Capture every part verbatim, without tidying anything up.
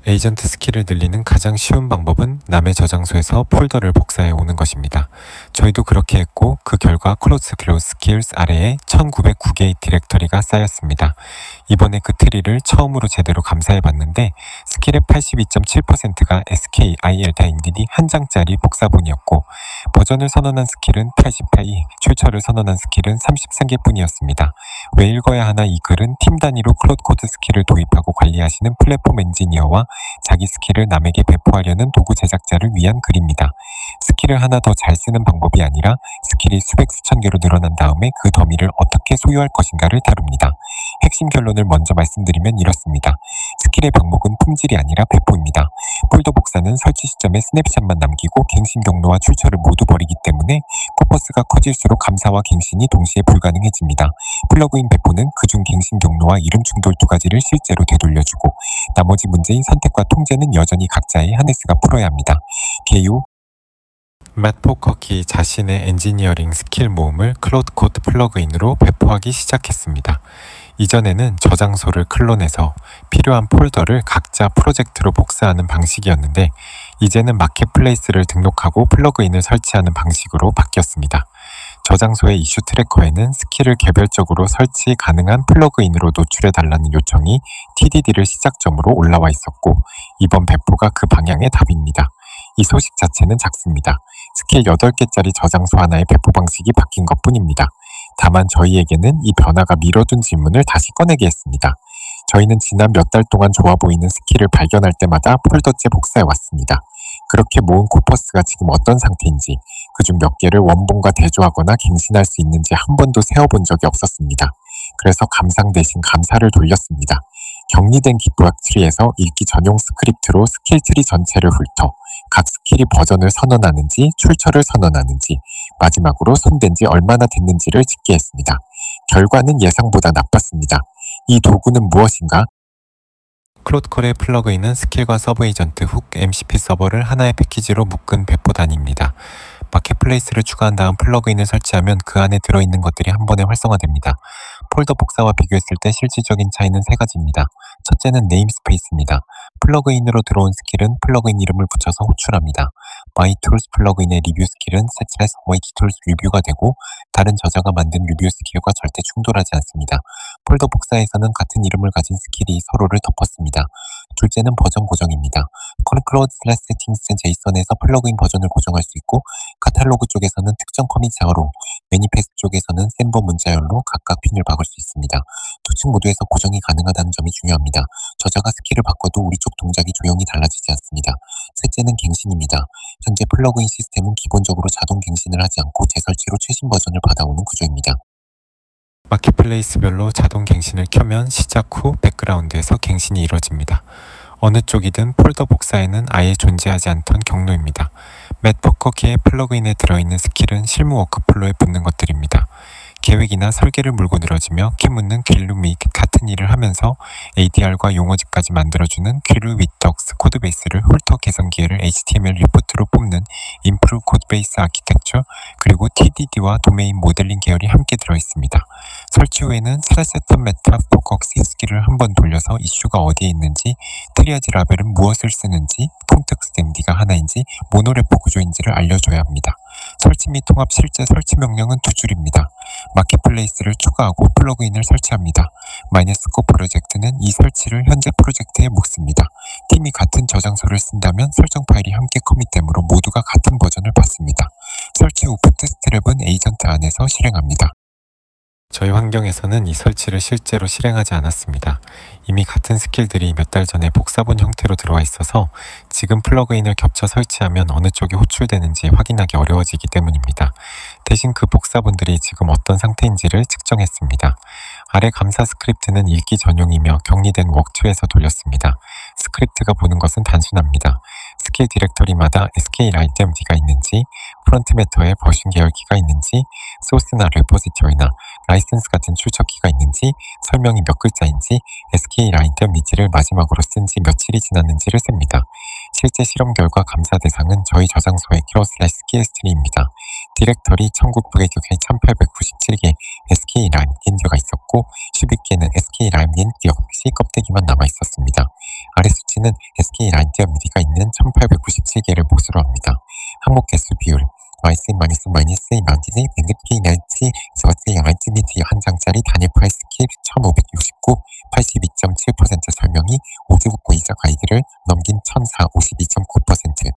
에이전트 스킬을 늘리는 가장 쉬운 방법은 남의 저장소에서 폴더를 복사해 오는 것입니다. 저희도 그렇게 했고 그 결과 클로즈 클로즈 스킬스 아래에 천구백구 개의 디렉터리가 쌓였습니다. 이번에 그 트리를 처음으로 제대로 감사해 봤는데 스킬의 팔십이 점 칠 퍼센트가 에스케이아이엘 다인들이 한 장짜리 복사본이었고 버전을 선언한 스킬은 팔십팔 개, 출처를 선언한 스킬은 삼십삼 개뿐이었습니다. 왜 읽어야 하나? 이 글은 팀 단위로 클로드 코드 스킬을 도입하고 관리하시는 플랫폼 엔지니어와 자기 스킬을 남에게 배포하려는 도구 제작자를 위한 글입니다. 스킬을 하나 더 잘 쓰는 방법이 아니라 스킬이 수백 수천 개로 늘어난 다음에 그 더미를 어떻게 소유할 것인가를 다룹니다. 핵심 결론을 먼저 말씀드리면 이렇습니다. 스킬의 방법은 품질이 아니라 배포입니다. 폴더 복사는 설치 시점에 스냅샷만 남기고 갱신 경로와 출처를 모두 버리기 때문에 퍼포스가 커질수록 감사와 갱신이 동시에 불가능해집니다. 플러그인 배포는 그중 갱신 경로와 이름 충돌 두 가지를 실제로 되돌려주고 나머지 문제인 선택과 통제는 여전히 각자의 하네스가 풀어야 합니다. 개요 맷 포커키 자신의 엔지니어링 스킬 모음을 클로드 코드 플러그인으로 배포하기 시작했습니다. 이전에는 저장소를 클론해서 필요한 폴더를 각자 프로젝트로 복사하는 방식이었는데 이제는 마켓플레이스를 등록하고 플러그인을 설치하는 방식으로 바뀌었습니다. 저장소의 이슈 트래커에는 스킬을 개별적으로 설치 가능한 플러그인으로 노출해달라는 요청이 티디디를 시작점으로 올라와 있었고 이번 배포가 그 방향의 답입니다. 이 소식 자체는 작습니다. 스킬 여덟 개짜리 저장소 하나의 배포 방식이 바뀐 것뿐입니다. 다만 저희에게는 이 변화가 미뤄둔 질문을 다시 꺼내게 했습니다. 저희는 지난 몇 달 동안 좋아 보이는 스킬을 발견할 때마다 폴더째 복사해왔습니다. 그렇게 모은 코퍼스가 지금 어떤 상태인지, 그중 몇 개를 원본과 대조하거나 갱신할 수 있는지 한 번도 세어본 적이 없었습니다. 그래서 감상 대신 감사를 돌렸습니다. 격리된 깃도약 트리에서 읽기 전용 스크립트로 스킬 트리 전체를 훑어 각 스킬이 버전을 선언하는지 출처를 선언하는지 마지막으로 손댄 지 얼마나 됐는지를 짓게 했습니다. 결과는 예상보다 나빴습니다. 이 도구는 무엇인가? 클로드콜의 플러그인은 스킬과 서브 에이전트, 훅, 엠시피 서버를 하나의 패키지로 묶은 배포단입니다. 마켓플레이스를 추가한 다음 플러그인을 설치하면 그 안에 들어있는 것들이 한 번에 활성화됩니다. 폴더 복사와 비교했을 때 실질적인 차이는 세 가지입니다. 첫째는 네임스페이스입니다. 플러그인으로 들어온 스킬은 플러그인 이름을 붙여서 호출합니다. 마이툴스 플러그인의 리뷰 스킬은 세츠레스 마이툴스 리뷰가 되고 다른 저자가 만든 리뷰 스킬과 절대 충돌하지 않습니다. 폴더 복사에서는 같은 이름을 가진 스킬이 서로를 덮었습니다. 둘째는 버전 고정입니다. 클로드 슬래시 세팅스 제이선에서 플러그인 버전을 고정할 수 있고 카탈로그 쪽에서는 특정 커밋 장으로 매니페스트 쪽에서는 샘버 문자열로 각각 핀을 박을 수 있습니다. 두 측 모두에서 고정이 가능하다는 점이 중요합니다. 저자가 스킬을 바꿔도 우리 쪽 동작이 조용히 달라지지 않습니다. 셋째는 갱신입니다. 현재 플러그인 시스템은 기본적으로 자동 갱신을 하지 않고 재설치로 최신 버전을 받아오는 구조입니다. 마켓플레이스별로 자동 갱신을 켜면 시작 후 백그라운드에서 갱신이 이뤄집니다. 어느 쪽이든 폴더 복사에는 아예 존재하지 않던 경로입니다. 맷 포커키의 플러그인에 들어있는 스킬은 실무 워크플로에 붙는 것들입니다. 계획이나 설계를 물고 늘어지며 키 묻는 퀼루 및 같은 일을 하면서 에이디알과 용어집까지 만들어주는 퀼루 위덕스 코드베이스를 홀터 개선 기회를 에이치티엠엘 리포트로 뽑는 임프루 코드베이스 아키텍처 그리고 티디디와 도메인 모델링 계열이 함께 들어있습니다. 설치 후에는 슬래셋턴 메타 포커키 스킬을 한번 돌려서 이슈가 어디에 있는지 트리아지 라벨은 무엇을 쓰는지 콘텍스트 엠디가 하나인지 모노레포 구조인지를 알려줘야 합니다. 설치 및 통합 실제 설치 명령은 두 줄입니다. 마켓플레이스를 추가하고 플러그인을 설치합니다. 마이너스코 프로젝트는 이 설치를 현재 프로젝트에 묻습니다. 팀이 같은 저장소를 쓴다면 설정 파일이 함께 커밋되므로 모두가 같은 버전을 받습니다. 설치 후 부트스트랩은 에이전트 안에서 실행합니다. 저희 환경에서는 이 설치를 실제로 실행하지 않았습니다. 이미 같은 스킬들이 몇 달 전에 복사본 형태로 들어와 있어서 지금 플러그인을 겹쳐 설치하면 어느 쪽이 호출되는지 확인하기 어려워지기 때문입니다. 대신 그 복사본들이 지금 어떤 상태인지를 측정했습니다. 아래 감사 스크립트는 읽기 전용이며 격리된 워크투에서 돌렸습니다. 스크립트가 보는 것은 단순합니다. 스킬 디렉터리마다 에스케이라이트엠디가 있는지, 프론트 매터에 버전 계열키가 있는지, 소스나 레포지토리나 라이센스 같은 출처키가 있는지, 설명이 몇 글자인지, 에스케이라이트엠디를 마지막으로 쓴 지 며칠이 지났는지를 셉니다. 실제 실험 결과 감사 대상은 저희 저장소의 키워 슬래시 스킬 스트리입니다. 디렉터리 천구백구 개, 천팔백구십칠 개 에스케이 라임딘드가 있었고 십이 개는 에스케이 라임딘드 없이 껍데기만 남아있었습니다. 아래 수치는 에스케이 라임딘드 미디가 있는 천팔백구십칠 개를 몫으로 합니다. 항목 개수 비율 와이씨 마이너스 마이너스 마이너스 엔디피 날치 저지 라이트미티 한 장짜리 단일 파일 스킬 천오백육십구 팔십이 점 칠 퍼센트 설명이 오즈북고이자 가이드를 넘긴 천사 오십이 점 구 퍼센트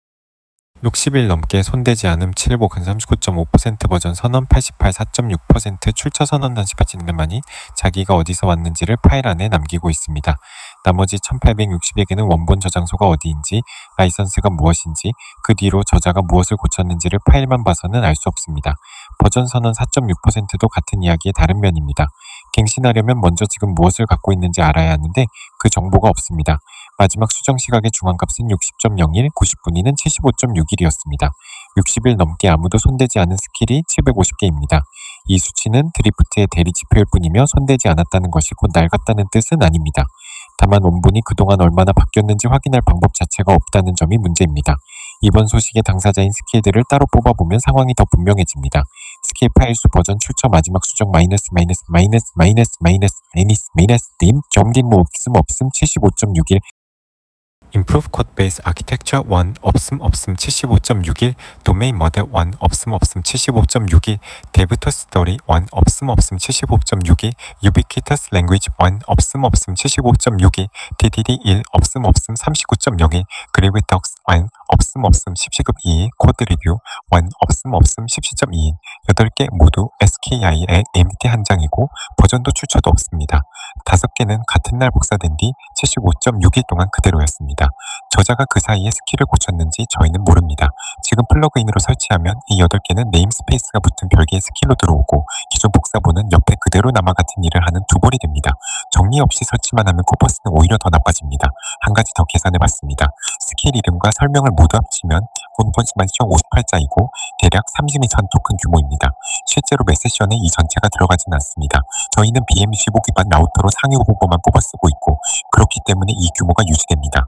육십 일 넘게 손대지 않음 칠보근 삼십구 점 오 퍼센트 버전 선언 팔십팔 사 점 육 퍼센트 출처 선언 단식받치는 것만이 자기가 어디서 왔는지를 파일 안에 남기고 있습니다. 나머지 천팔백육십여 개는 원본 저장소가 어디인지, 라이선스가 무엇인지, 그 뒤로 저자가 무엇을 고쳤는지를 파일만 봐서는 알 수 없습니다. 버전 선언 사 점 육 퍼센트도 같은 이야기의 다른 면입니다. 갱신하려면 먼저 지금 무엇을 갖고 있는지 알아야 하는데 그 정보가 없습니다. 마지막 수정 시각의 중앙값은 육십 점 영일, 구십 분위는 칠십오 점 육일이었습니다. 육십 일 넘게 아무도 손대지 않은 스킬이 칠백오십 개입니다. 이 수치는 드리프트의 대리 지표일 뿐이며 손대지 않았다는 것이 곧 낡았다는 뜻은 아닙니다. 다만 원본이 그동안 얼마나 바뀌었는지 확인할 방법 자체가 없다는 점이 문제입니다. 이번 소식의 당사자인 스킬들을 따로 뽑아보면 상황이 더 분명해집니다. 스킬 파일수 버전 출처 마지막 수정 마이너스 마이너스 마이너스 마이너스 마이너스 마이너스 마이너스 님 점딘 뭐 없음 없음 칠십오 점 육일 Improve Code Base Architecture 일 없음 없음 칠십오 점 육일 Domain Model 일 없음 없음 칠십오 점 육일 Devtools Story 일 없음 없음 칠십오 점 육일 Ubiquitous Language 일 없음 없음 칠십오 점 육일 디디디 일 없음 없음 삼십구 점 영일 Graphics 일 없음 없음 십시급 이일 코드 리뷰 일 없음 없음 십시 점 이일 여덟 개 모두 에스케이아이의 엠티 한 장이고 버전도 출처도 없습니다. 다섯 개는 같은 날 복사된 뒤 칠십오 점 육일 동안 그대로였습니다. 저자가 그 사이에 스킬을 고쳤는지 저희는 모릅니다. 지금 플러그인으로 설치하면 이 여덟 개는 네임스페이스가 붙은 별개의 스킬로 들어오고 기존 복사본은 옆에 그대로 남아 같은 일을 하는 두 벌이 됩니다. 정리 없이 설치만 하면 코퍼스는 오히려 더 나빠집니다. 한 가지 더 계산해봤습니다. 스킬 이름과 설명을 모두 합치면 본본만 시험 오십팔 자이고 대략 삼십 이천 토큰 규모입니다. 실제로 메세션에 이 전체가 들어가진 않습니다. 저희는 비엠 십오 기반 라우터로 상위 후보만 뽑아 쓰고 있고 그렇기 때문에 이 규모가 유지됩니다.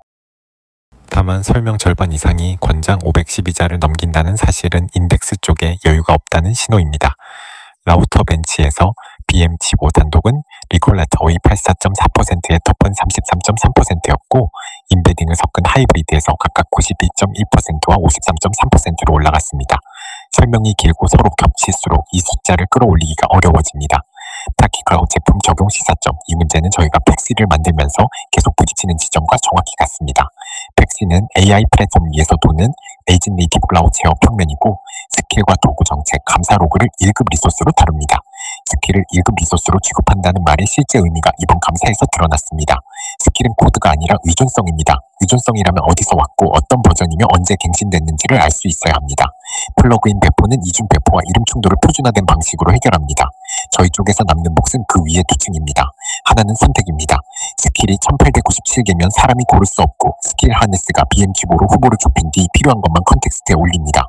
다만 설명 절반 이상이 권장 오백십이 자를 넘긴다는 사실은 인덱스 쪽에 여유가 없다는 신호입니다. 라우터 벤치에서 비엠 십오 단독은 리콜레터 오백팔십사 점 사 퍼센트의 터펀 삼십삼 점 삼 퍼센트였고 인베딩을 섞은 하이브리드에서 각각 구십이 점 일 퍼센트와 오십삼 점 삼 퍼센트로 올라갔습니다. 설명이 길고 서로 겹칠수록 이 숫자를 끌어올리기가 어려워집니다. 타키 클라우드 제품 적용 시사점 이 문제는 저희가 백시를 만들면서 계속 부딪히는 지점과 정확히 같습니다. 백시는 에이아이 플랫폼 위에서 도는 에이전 네이티브 클라우드 제어 평면이고 스킬과 도구 정책, 감사 로그를 일 급 리소스로 다룹니다. 스킬을 일 급 리소스로 취급한다는 말의 실제 의미가 이번 감사에서 드러났습니다. 스킬은 코드가 아니라 의존성입니다. 의존성이라면 어디서 왔고 어떤 버전이며 언제 갱신됐는지를 알 수 있어야 합니다. 플러그인 배포는 이중 배포와 이름 충돌을 표준화된 방식으로 해결합니다. 저희 쪽에서 남는 몫은 그 위에 두 층입니다. 하나는 선택입니다. 스킬이 천팔백구십칠 개면 사람이 고를 수 없고 스킬 하네스가 비엠 기보로 후보를 좁힌 뒤 필요한 것만 컨텍스트에 올립니다.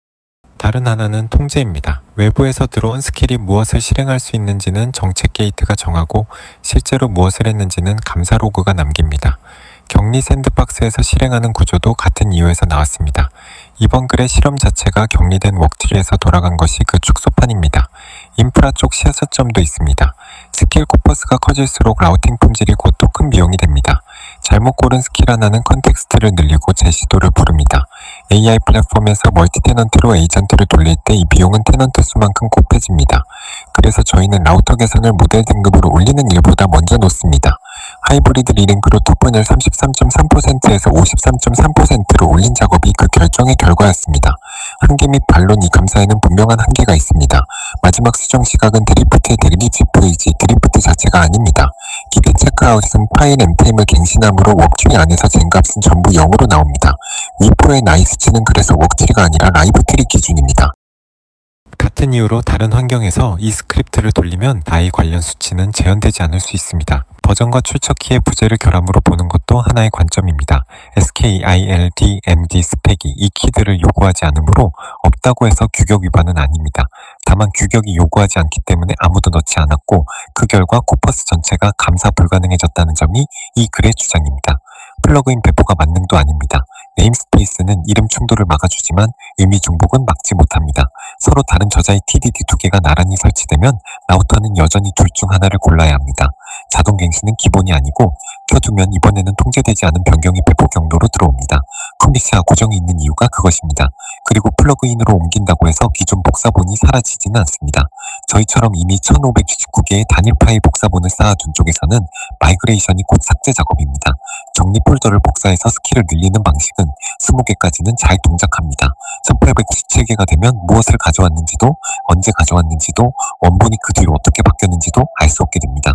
다른 하나는 통제입니다. 외부에서 들어온 스킬이 무엇을 실행할 수 있는지는 정책 게이트가 정하고 실제로 무엇을 했는지는 감사 로그가 남깁니다. 격리 샌드박스에서 실행하는 구조도 같은 이유에서 나왔습니다. 이번 글의 실험 자체가 격리된 웍트리에서 돌아간 것이 그 축소판입니다. 인프라 쪽 시사점도 있습니다. 스킬 코퍼스가 커질수록 라우팅 품질이 곧 토큰 비용이 됩니다. 잘못 고른 스킬 하나는 컨텍스트를 늘리고 재시도를 부릅니다. 에이아이 플랫폼에서 멀티 테넌트로 에이전트를 돌릴 때 이 비용은 테넌트 수만큼 곱해집니다. 그래서 저희는 라우터 계산을 모델 등급으로 올리는 일보다 먼저 놓습니다. 하이브리드 리랭크로 토큰을 삼십삼 점 삼 퍼센트에서 오십삼 점 삼 퍼센트로 올린 작업이 그 결정의 결과였습니다. 한계 및 반론 이 감사에는 분명한 한계가 있습니다. 마지막 수정 시각은 드리프트의 대리 지표이지 드리프트 자체가 아닙니다. 기대 체크아웃은 파일 엠티엠을 갱신함으로 웍트리 안에서 젠값은 전부 영으로 나옵니다. 위포의 나이 수치는 그래서 웍트리가 아니라 라이브 트리 기준입니다. 같은 이유로 다른 환경에서 이 스크립트를 돌리면 나이 관련 수치는 재현되지 않을 수 있습니다. 버전과 출처키의 부재를 결함으로 보는 것도 하나의 관점입니다. 에스케이아일디, 엠디 스펙이 이 키들을 요구하지 않으므로 없다고 해서 규격 위반은 아닙니다. 다만 규격이 요구하지 않기 때문에 아무도 넣지 않았고 그 결과 코퍼스 전체가 감사 불가능해졌다는 점이 이 글의 주장입니다. 플러그인 배포가 만능도 아닙니다. 네임스페이스는 이름 충돌을 막아주지만 의미 중복은 막지 못합니다. 서로 다른 저자의 티디디 두 개가 나란히 설치되면 라우터는 여전히 둘 중 하나를 골라야 합니다. 자동 갱신은 기본이 아니고 켜두면 이번에는 통제되지 않은 변경이 배포 경로로 들어옵니다. 컴비스와 고정이 있는 이유가 그것입니다. 그리고 플러그인으로 옮긴다고 해서 기존 복사본이 사라지지는 않습니다. 저희처럼 이미 천오백칠십구 개의 단일 파일 복사본을 쌓아둔 쪽에서는 마이그레이션이 곧 삭제 작업입니다. 정리 폴더를 복사해서 스킬을 늘리는 방식은 스무 개까지는 잘 동작합니다. 천팔백구십칠 개가 되면 무엇을 가져왔는지도 언제 가져왔는지도 원본이 그 뒤로 어떻게 바뀌었는지도 알 수 없게 됩니다.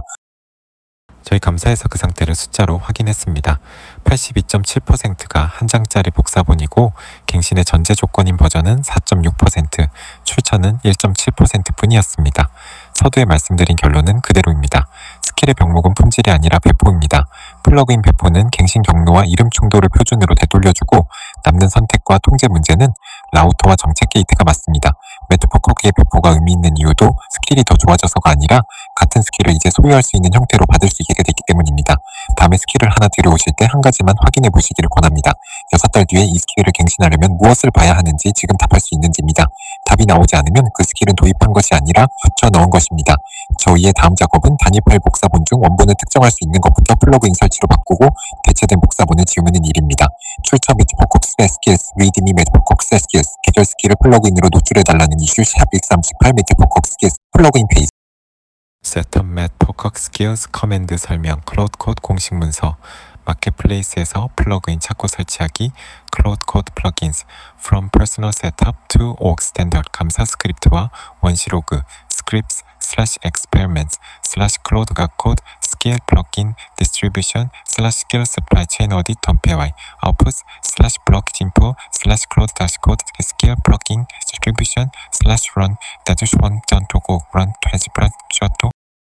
저희 감사해서 그 상태를 숫자로 확인했습니다. 팔십이 점 칠 퍼센트가 한 장짜리 복사본이고 갱신의 전제 조건인 버전은 사 점 육 퍼센트, 출처는 일 점 칠 퍼센트 뿐이었습니다. 서두에 말씀드린 결론은 그대로입니다. 스킬의 병목은 품질이 아니라 배포입니다. 플러그인 배포는 갱신 경로와 이름 충돌을 표준으로 되돌려주고 남는 선택과 통제 문제는 라우터와 정책 게이트가 맡습니다. 매트포커기의 배포가 의미 있는 이유도 스킬이 더 좋아져서가 아니라 같은 스킬을 이제 소유할 수 있는 형태로 받을 수 있게 되기 때문입니다. 다음에 스킬을 하나 들여오실 때 한 가지만 확인해 보시기를 권합니다. 여섯 달 뒤에 이 스킬을 갱신하려면 무엇을 봐야 하는지 지금 답할 수 있는지입니다. 답이 나오지 않으면 그 스킬은 도입한 것이 아니라 붙여 넣은 것입니다. 저희의 다음 작업은 단일 파일 복사본 중 원본을 특정할 수 있는 것부터 플러그인 설치로 바꾸고 대체된 복사본을 지우는 일입니다. 출처 매트포커스 스킬스, 리드미 매트포커스 스킬스, 계절 스킬을 플러그인으로 노출해달라는 이슈 샵 백삼십팔 매트포커스 스킬스 플러그인 페이지. 셋업 매트포커스 스킬스 커맨드 설명 클로드 코드 공식 문서 마켓플레이스에서 플러그인 찾고 설치하기 클로드 코드 플러긴스 from personal setup to org standard 감사 스크립트와 원시로그 scripts slash experiments slash cloud code scale plugin distribution slash skill supply chain audit py outputs slash block info slash cloud dash code scale plugin distribution slash run dash one.go run twenty plus